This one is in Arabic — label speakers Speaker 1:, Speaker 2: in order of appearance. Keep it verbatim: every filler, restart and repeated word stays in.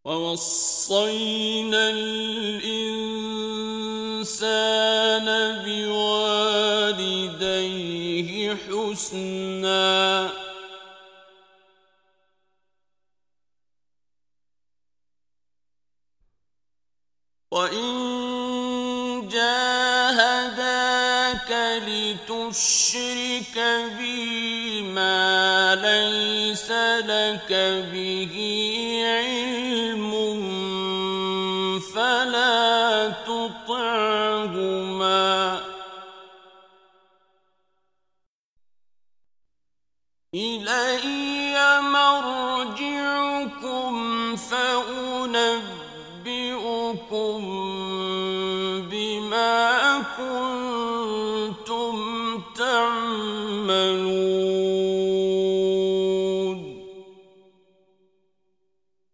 Speaker 1: وَوَصَّيْنَا الْإِنسَانَ بِوَالِدَيْهِ حُسْنًا ۖ وَإِن جَاهَدَاكَ لِتُشْرِكَ بِي مَا لَيْسَ لَكَ بِهِ عِلْمٌ فَلَا تُطِعْهُمَا ۖ إِلَيَّ مَرْجِعُكُمْ فَأُنَبِّئُكُم بِمَا كُنتُمْ